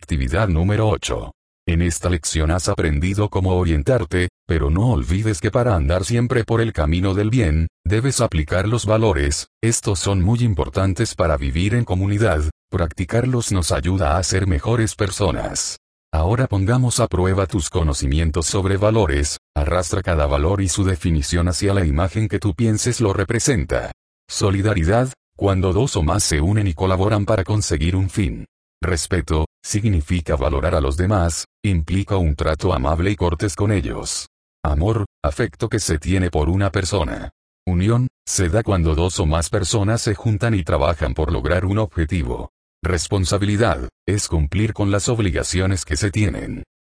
Actividad número 8. En esta lección has aprendido cómo orientarte, pero no olvides que para andar siempre por el camino del bien, debes aplicar los valores. Estos son muy importantes para vivir en comunidad. Practicarlos nos ayuda a ser mejores personas. Ahora pongamos a prueba tus conocimientos sobre valores. Arrastra cada valor y su definición hacia la imagen que tú pienses lo representa. Solidaridad, cuando dos o más se unen y colaboran para conseguir un fin. Respeto, significa valorar a los demás, implica un trato amable y cortés con ellos. Amor, afecto que se tiene por una persona. Unión, se da cuando dos o más personas se juntan y trabajan por lograr un objetivo. Responsabilidad, es cumplir con las obligaciones que se tienen.